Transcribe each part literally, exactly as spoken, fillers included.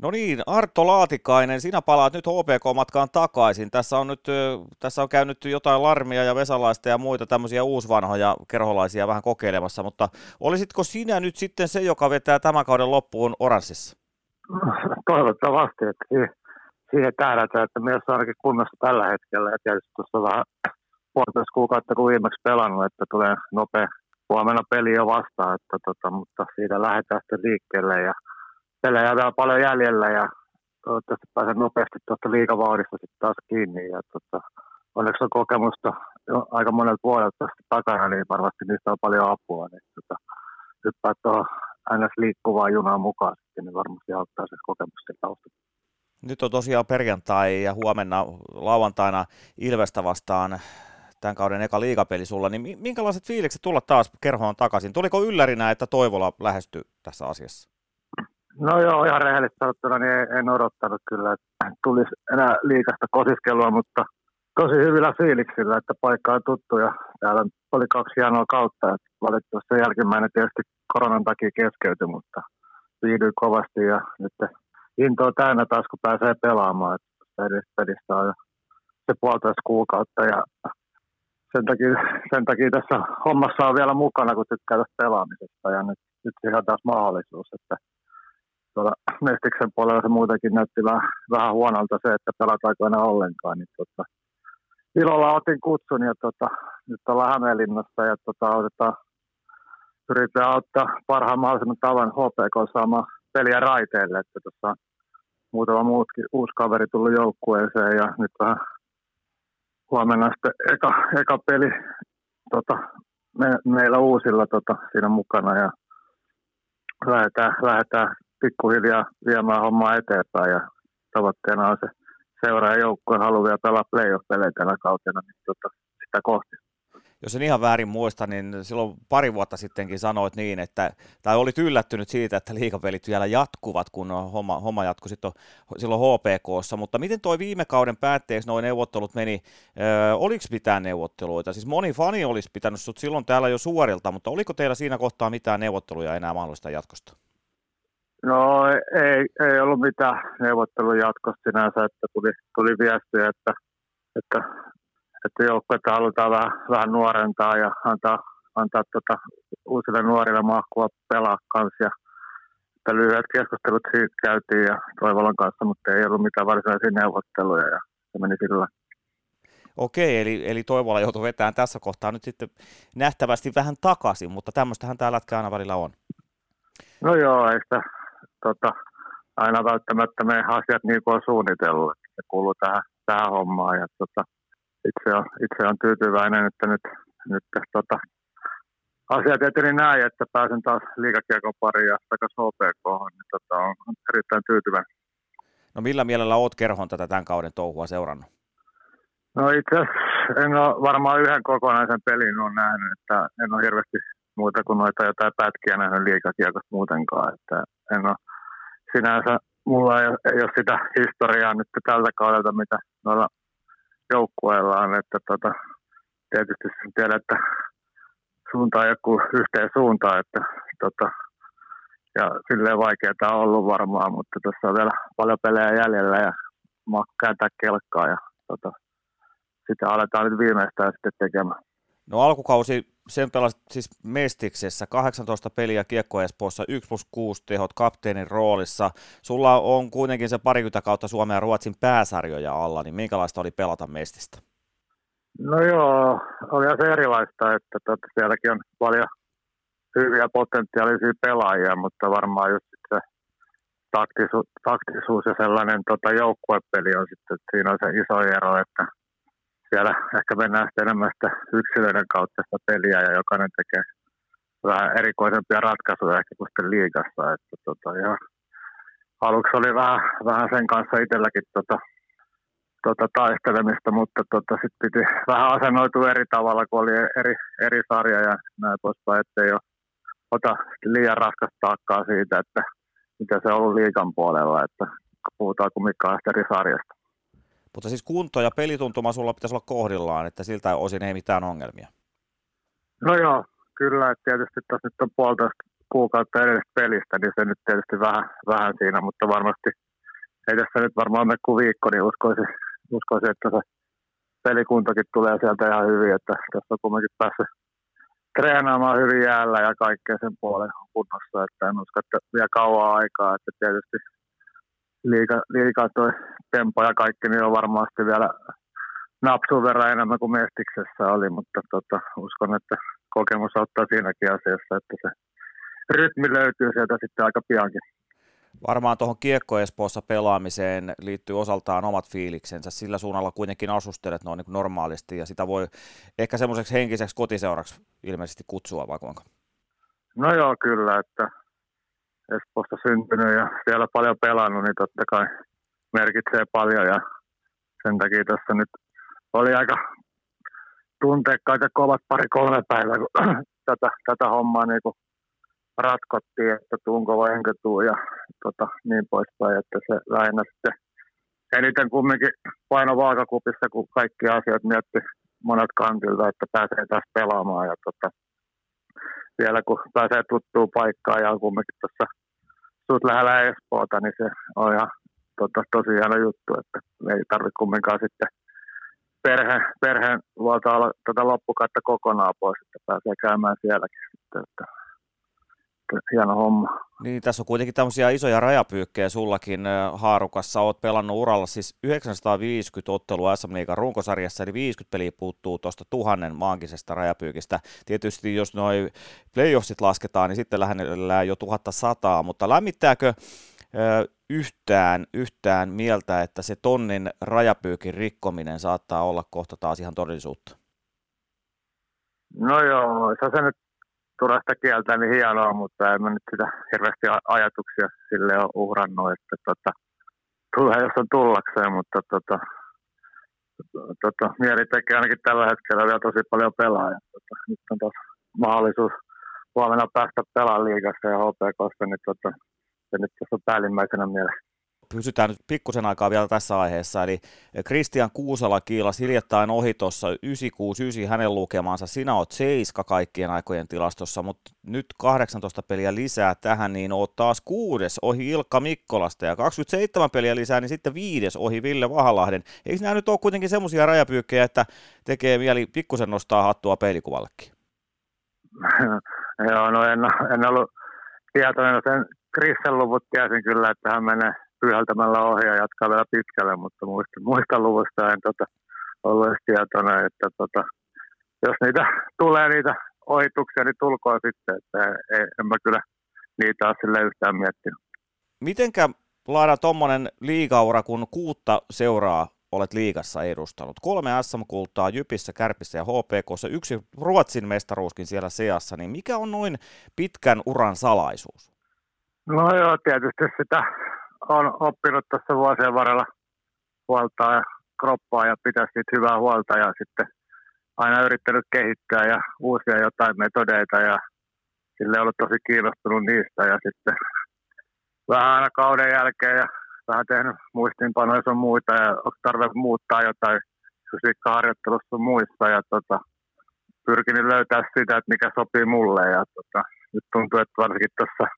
No niin, Arto Laatikainen, sinä palaat nyt H P K-matkaan takaisin. Tässä on nyt tässä on käynyt jotain Larmia ja Vesalaista ja muita tämmöisiä uusvanhoja kerholaisia vähän kokeilemassa, mutta olisitko sinä nyt sitten se, joka vetää tämän kauden loppuun Oranssissa? Toivottavasti, että siihen, siihen tähdätään, että mies on ainakin kunnossa tällä hetkellä. Ja tietysti tuossa vähän puolitoista kuukautta kuin viimeksi pelannut, että tulee nopea huomenna peli jo vastaan, että tota, mutta siitä lähdetään sitten liikkeelle ja pelejä on vielä paljon jäljellä ja toivottavasti pääsen nopeasti tuosta liigavauhdista sitten taas kiinni. Ja tota, onneksi on kokemusta jo aika monelta vuodelta tästä takana, niin varmasti niistä on paljon apua. Niin tota, hyppää tuohon aina liikkuvaan junaan mukaan sitten, niin varmasti auttaa se kokemus sen taustalla. Nyt on tosiaan perjantai ja huomenna lauantaina Ilvestä vastaan tämän kauden eka liigapeli sulla, niin minkälaiset fiilikset tulla taas kerhoon takaisin? Tuliko yllärinä, että Toivola lähestyi tässä asiassa? No joo, ihan rehellisesti sanottuna, niin en odottanut kyllä, että tulisi enää liigasta kosiskelua, mutta tosi hyvillä fiiliksillä, että paikka on tuttu ja täällä oli kaksi hienoa kautta, että valitettavasti se jälkimmäinen tietysti koronan takia keskeytyi, mutta viihdyin kovasti ja nyt into on täynnä taas, kun pääsee pelaamaan, että edes pelissä on se puolitoista kuukautta ja sen takia, sen takia tässä hommassa on vielä mukana, kun tykkää tästä pelaamisesta ja nyt, nyt siihen on taas mahdollisuus, että tuolla Mestiksen puolella se muutenkin näytti vähän, vähän huonolta se, että pelataanko enää ollenkaan. Niin tota, ilolla otin kutsun ja tota, nyt ollaan Hämeenlinnassa ja tota, otetaan, yritetään auttaa parhaan mahdollisimman tavan H P K saamaan peliä raiteille. Että tuossa on muutama muutkin uusi kaveri tullut joukkueeseen ja nyt vähän huomenna sitten eka, eka peli tota, me, meillä uusilla tota, siinä mukana ja lähdetään, lähdetään pikkuhiljaa viemään hommaa eteenpäin ja tavoitteena on se seuraaja joukkueen halu vielä pelaa playoff-pelejä tällä kautena, niin tota, sitä kohti. Jos en ihan väärin muista, niin silloin pari vuotta sittenkin sanoit niin, että, tai olit yllättynyt siitä, että liigapelit vielä jatkuvat, kun homma, homma jatkui sitten silloin H P K:ssa, mutta miten toi viime kauden päätteeksi nuo neuvottelut meni, öö, oliko mitään neuvotteluita? Siis moni fani olisi pitänyt sut silloin täällä jo suorilta, mutta oliko teillä siinä kohtaa mitään neuvotteluja enää mahdollista jatkosta? No ei, ei ollut mitään neuvottelun jatkosta sinänsä, että tuli, tuli viestiä, että, että, että joukkuetta halutaan vähän, vähän nuorentaa ja antaa, antaa tota uusille nuorille mahkua pelaa kanssa. Ja, että lyhyet keskustelut siitä käytiin ja Toivolan kanssa, mutta ei ollut mitään varsinaisia neuvotteluja ja se meni sillä. Okei, eli, eli Toivola joutui vetämään tässä kohtaa nyt sitten nähtävästi vähän takaisin, mutta tämmöistähän tää lätkä aina välillä on. No joo, ei sitä tota, aina välttämättä me asiat niin kuin on suunnitellut, että se kuuluu tähän, tähän hommaan. Ja, tota, itse, on, itse on tyytyväinen, että nyt, nyt tota, asiat eteni näin, että pääsen taas liigakiekon pariin ja takaisin H P K:hon, niin tota, on, on erittäin tyytyväinen. No millä mielellä oot Kerhon tätä tämän kauden touhua seurannut? No itse asiassa en ole varmaan yhden kokonaisen pelin on nähnyt, että en ole hirveästi muuta kuin noita jotain pätkiä nähnyt liigakiekosta muutenkaan, että en ole sinänsä, mulla ei, ei ole sitä historiaa nyt tältä kaudelta, mitä noilla joukkueilla on, että tota, tietysti tiedän, että suunta on joku yhteen suuntaan, että tota, ja silleen vaikeaa on ollut varmaan, mutta tässä on vielä paljon pelejä jäljellä ja mä kääntää kelkkaa ja tota, sitä aletaan nyt viimeistään sitten tekemään. No alkukausi sen pelasit siis Mestiksessä, kahdeksantoista peliä Kiekko Espoossa, yksi plus kuusi tehot kapteenin roolissa. Sulla on kuitenkin se parikymmentä kautta Suomen ja Ruotsin pääsarjoja alla, niin minkälaista oli pelata Mestistä? No joo, oli se erilaista, että totta, sielläkin on paljon hyviä potentiaalisia pelaajia, mutta varmaan just se taktisuus, taktisuus ja sellainen tota, joukkuepeli on sitten, että siinä on se iso ero, että siellä ehkä mennään sitten enemmän sitä yksilöiden kautta sitä peliä ja jokainen tekee vähän erikoisempia ratkaisuja ehkä kuin sitten liigassa. Että, tota, ja aluksi oli vähän, vähän sen kanssa itselläkin tota, tota, taistelemista, mutta tota, sitten piti vähän asennoitua eri tavalla, kun oli eri, eri sarja ja näin poispäin, ettei ole ota liian raskasta taakkaa siitä, että mitä se on ollut liigan puolella, että puhutaan kumminkaan eri sarjasta. Mutta siis kunto ja pelituntuma sulla pitäisi olla kohdillaan, että siltä osin ei mitään ongelmia. No joo, kyllä. Että tietysti tässä nyt on puolitoista kuukautta edellisestä pelistä, niin se nyt tietysti vähän, vähän siinä, mutta varmasti ei tässä nyt varmaan mene kuin viikko, niin uskoisin, uskoisin, että se pelikuntakin tulee sieltä ihan hyvin, että tässä on kuitenkin päässyt treenaamaan hyvin jäällä ja kaikkea sen puolen kunnossa, että en usko, että vielä kauan aikaa, että tietysti liiga, liiga toi tempo ja kaikki, niin on varmasti vielä napsun verran enemmän kuin Mestiksessä oli, mutta tota, uskon, että kokemus auttaa siinäkin asiassa, että se rytmi löytyy sieltä sitten aika piankin. Varmaan tuohon Kiekko Espoossa pelaamiseen liittyy osaltaan omat fiiliksensä. Sillä suunnalla kuitenkin asustelet noin niin normaalisti ja sitä voi ehkä semmoiseksi henkiseksi kotiseuraksi ilmeisesti kutsua, vai kuinka? No joo, kyllä, että Espoossa syntynyt ja siellä paljon pelannut, niin totta kai merkitsee paljon ja sen takia tässä nyt oli aika tunteikkaita kovat pari-kolme päivää, kun tätä, tätä hommaa niin kuin ratkottiin, että tuunko vai enkö tuu ja tota, niin poispäin, että se lähinnä sitten eniten kumminkin paino vaakakupissa, kun kaikki asiat mietti monet kantilta, että pääsee taas pelaamaan ja tota, vielä kun pääsee tuttuun paikkaan ja on kumminkin tuossa suut lähellä Espoota, niin se on ihan tota, tosi hieno juttu, että ei tarvitse kumminkaan sitten perhe, perheen luolta olla tätä loppukautta kokonaan pois, että pääsee käymään sielläkin sitten, että hieno homma. Niin, tässä on kuitenkin tämmöisiä isoja rajapyykkejä sullakin haarukassa. Olet pelannut uralla siis yhdeksänsataaviisikymmentä ottelua S M-liigan runkosarjassa, eli viisikymmentä peliä puuttuu tuosta tuhannen maagisesta rajapyykistä. Tietysti jos noi playoffsit lasketaan, niin sitten lähennellään jo tuhatsataa, mutta lämmittääkö yhtään, yhtään mieltä, että se tonnin rajapyykin rikkominen saattaa olla kohta taas ihan todellisuutta? No joo, se nyt turasta kieltä niin hienoa, mutta en mä nyt sitä hirveästi ajatuksia sille ole uhrannut, että tota, tulee jos on tullakseen, mutta tota, tota, mieli tekee ainakin tällä hetkellä vielä tosi paljon pelaajia. Tota, nyt on taas mahdollisuus huomenna päästä pelaamaan liigassa ja H P K:ssa, niin tota, se nyt tässä on päällimmäisenä mielessä. Pysytään nyt pikkusen aikaa vielä tässä aiheessa, eli Kristian Kuusala kiilasi hiljattain ohi tuossa yhdeksänsataakuusikymmentäyhdeksän hänen lukemansa, sinä oot seiska kaikkien aikojen tilastossa, mutta nyt kahdeksantoista peliä lisää tähän, niin oot taas kuudes ohi Ilkka Mikkolasta ja kaksikymmentäseitsemän peliä lisää, niin sitten viides ohi Ville Vahalahden. Eikö nämä nyt ole kuitenkin semmoisia rajapyykkejä, että tekee mieli pikkusen nostaa hattua peilikuvallekin? Joo, no en, en ollut tietoinen, sen Krissen luvut tiesin kyllä, että hän menee pyyhältämällä ohi ja jatkaa vielä pitkälle, mutta muista, muista luvusta en tota, ollut edes tietoinen, että tota, jos niitä tulee niitä ohituksia, niin tulkoon sitten, että ei, en mä kyllä niitä ole sille yhtään miettinyt. Mitenkä laadaan tommonen liigaura, kun kuutta seuraa olet liigassa edustanut? Kolme S M-kultaa Jypissä, Kärpissä ja H P K:ssa, yksi Ruotsin mestaruuskin siellä seassa, niin mikä on noin pitkän uran salaisuus? No joo, tietysti sitä on oppinut tässä vuosien varrella huoltaa ja kroppaa ja pitää siitä hyvää huolta ja sitten aina yrittänyt kehittää ja uusia jotain metodeita ja sille ollut tosi kiinnostunut niistä ja sitten vähän aina kauden jälkeen ja vähän tehnyt muistiinpanoja sun muita ja onko tarve muuttaa jotain fysiikkaharjoittelussa sun muissa ja tota, pyrkinyt löytää sitä, että mikä sopii mulle ja tota, nyt tuntuu, että varsinkin tuossa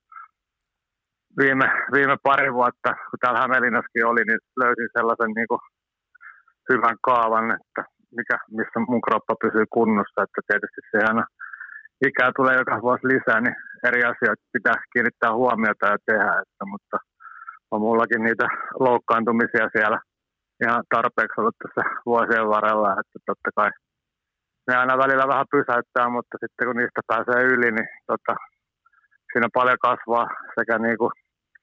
Viime, viime pari vuotta, kun täällä Hämeenlinnassakin oli, niin löysin sellaisen niin kuin hyvän kaavan, että mikä, missä mun kroppa pysyy kunnossa. Että tietysti sehän ikää tulee joka vuosi lisää, niin eri asioita pitää kiinnittää huomiota ja tehdä. Että, mutta on mullakin niitä loukkaantumisia siellä ihan tarpeeksi ollut tässä vuosien varrella. Että totta kai ne aina välillä vähän pysäyttää, mutta sitten kun niistä pääsee yli, niin tota, siinä paljon kasvaa sekä niin kuin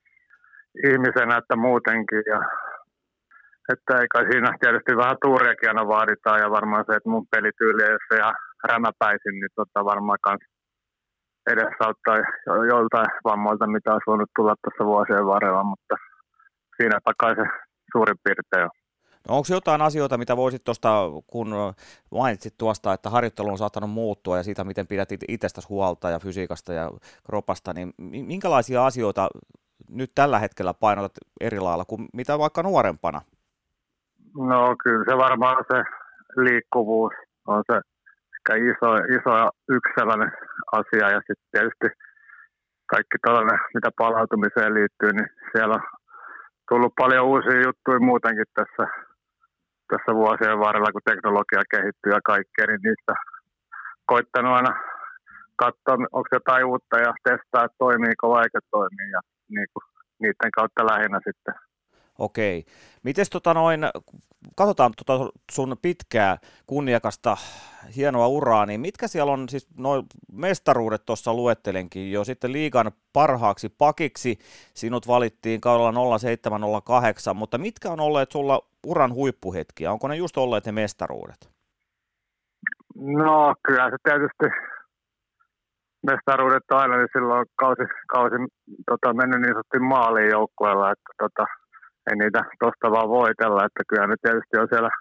ihmisenä että muutenkin. Ja, että ei kai siinä tietysti vähän tuuriakin aina vaaditaan ja varmaan se, että mun pelityyli ei ole ihan rämäpäisin, niin tota varmaan kans edesauttaa joltain vammoilta, mitä olisi voinut tulla tuossa vuosien varrella, mutta siinäpä kai se suurin piirtein on. No onko jotain asioita, mitä voisit tuosta, kun mainitsit tuosta, että harjoittelu on saattanut muuttua ja siitä, miten pidät itsestäsi huolta ja fysiikasta ja kropasta, niin minkälaisia asioita nyt tällä hetkellä painotat eri lailla kuin mitä vaikka nuorempana? No kyllä se varmaan se liikkuvuus on se iso, iso yksi sellainen asia ja sitten tietysti kaikki tällainen, mitä palautumiseen liittyy, niin siellä on tullut paljon uusia juttuja muutenkin tässä, tässä vuosien varrella, kun teknologia kehittyy ja kaikkea, niin niistä koittanut aina katsoa, onko jotain uutta ja testaa, että toimiiko vai eikä toimii, ja niin kuin, niiden kautta lähinnä sitten. Okei. Mites tota noin, katsotaan tota sun pitkää, kunniakasta, hienoa uraa, niin mitkä siellä on, siis noin mestaruudet tuossa luettelenkin jo, sitten liigan parhaaksi pakiksi sinut valittiin kaudella nolla seitsemän nolla kahdeksan, mutta mitkä on olleet sulla uran huippuhetkiä, onko ne just olleet ne mestaruudet? No kyllä se tietysti mestaruudet aina, niin silloin kausi, kausi tota, mennyt niin sanotusti maaliin joukkueella, että tota, ei niitä tuosta vaan voitella, että kyllä nyt tietysti on siellä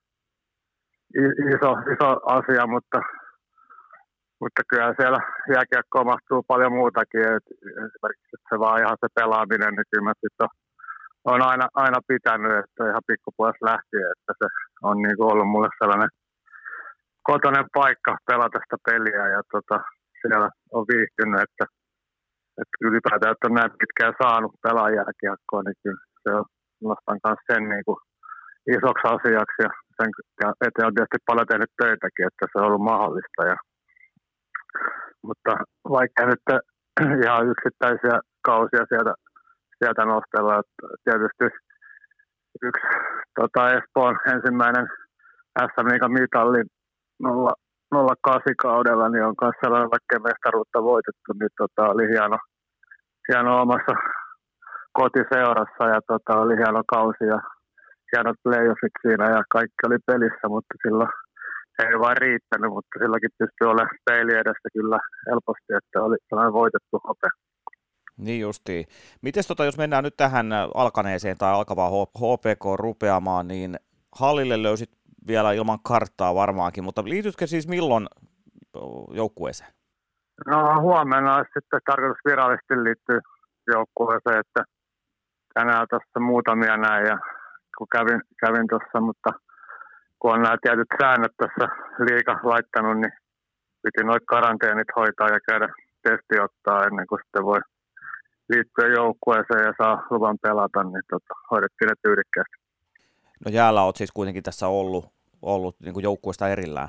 iso, iso asia, mutta, mutta kyllä siellä jääkiekkoon mahtuu paljon muutakin, et esimerkiksi että se vaan ihan se pelaaminen, niin kyllä mä sit on, on aina, aina pitänyt, että ihan pikkupuolesta lähtien, että se on niin kuin ollut mulle sellainen kotoinen paikka pelata sitä peliä ja tota, siellä on viihtynyt, että, että ylipäätään, että on näin pitkään saanut pelaa jääkiekkoa, niin kyllä se on, nostan kanssa sen niin kuin isoksi asiaksi ja sen ja eteen on tietysti paljon tehnyt töitäkin, että se on ollut mahdollista. Ja, mutta vaikka nyt ihan yksittäisiä kausia sieltä, sieltä nostella, että tietysti yksi tota Espoon ensimmäinen S M-liigan mitalli nolla kahdeksan kaudella, niin on myös sellainen, vaikka mestaruutta voitettu, niin tota, oli hieno, hieno omassa kotiseurassa ja tota, oli hieno kausi ja hienot playoffit siinä ja kaikki oli pelissä, mutta silloin ei vain riittänyt, mutta silloinkin pystyi olemaan peili edessä kyllä helposti, että oli sellainen voitettu hope. Niin justiin. Mites tota, jos mennään nyt tähän alkaneeseen tai alkavaan H P K rupeamaan, niin hallille löysit vielä ilman karttaa varmaankin, mutta liitytkö siis milloin joukkueeseen? No huomenna olisi sitten tarkoitus virallisesti liittyä joukkueeseen, että tänään tuossa muutamia näin ja kun kävin, kävin tuossa, mutta kun on nämä tietyt säännöt tässä liiga laittanut, niin piti noita karanteenit hoitaa ja käydä testi ottaa ennen kuin sitten voi liittyä joukkueeseen ja saa luvan pelata, niin tota, hoidettiin ne tyylikkäästi. No jäällä olet siis kuitenkin tässä ollut, ollut niin kuin joukkueesta erillään.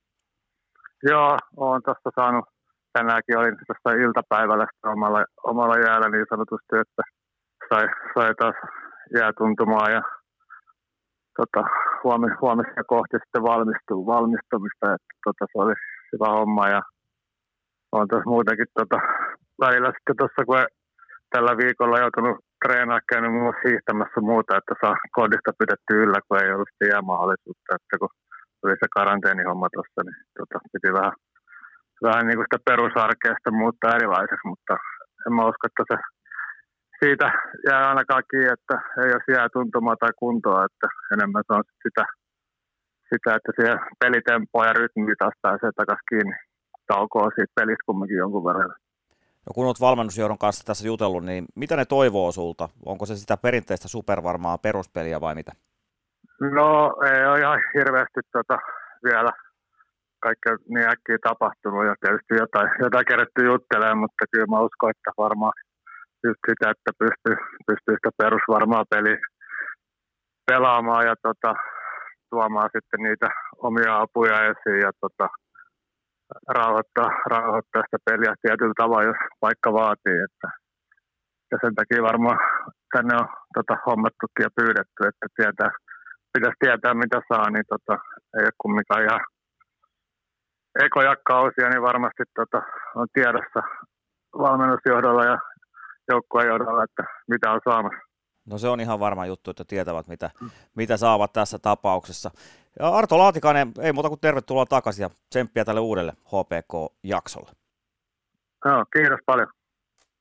Joo, olen tuossa saanut, tänäänkin olin tuossa iltapäivällä omalla, omalla jäällä niin sanotusti, että sai, sai taas jäätuntumaa ja tota, huomis, huomista kohti sitten valmistuu, valmistumista, että tota, se oli hyvä homma ja olen tuossa muutenkin tota, välillä sitten tuossa, kun tällä viikolla joutunut treenaa käynyt muun muassa hiihtämässä muuta, että saa kodista pidettyä yllä, kun ei ollut sitä jäämahdollisuutta, että kun tuli se karanteenihomma tuossa, niin tota, piti vähän, vähän niin kuin sitä perusarkeasta muuttaa erilaiseksi, mutta en mä usko, että se siitä jää ainakaan kiinni, että ei olisi jäätuntumaa tai kuntoa, että enemmän se on sitä, sitä että siihen pelitempoa ja rytmiä taas pääsee takaisin kiinni. Taukoa siitä pelistä kumminkin jonkun verran. No kun olet valmennusjohdon kanssa tässä jutellut, niin mitä ne toivoo sulta? Onko se sitä perinteistä supervarmaa peruspeliä vai mitä? No ei ole ihan hirveästi tota vielä kaikkea niin äkkiä tapahtunut ja tietysti jotain, jotain kerätty juttelemaan, mutta kyllä mä uskon, että varmaan just sitä, että pystyy, pystyy sitä perusvarmaa peliä pelaamaan ja tota, tuomaan sitten niitä omia apuja esiin ja tota, rauhoittaa, rauhoittaa sitä peliä tietyllä tavalla, jos vaikka vaatii. Että, ja sen takia varmaan tänne on tota, hommattukin ja pyydetty, että tietää, pitäisi tietää mitä saa, niin tota, ei ole kumminkaan ihan ekoja kausia, niin varmasti tota, on tiedossa valmennusjohdolla ja joukkueen johdolla, että mitä on saamassa. No se on ihan varma juttu, että tietävät mitä, mitä saavat tässä tapauksessa. Ja Arto Laatikainen, ei muuta kuin tervetuloa takaisin ja tsemppiä tälle uudelle H P K-jaksolle. No, kiitos paljon.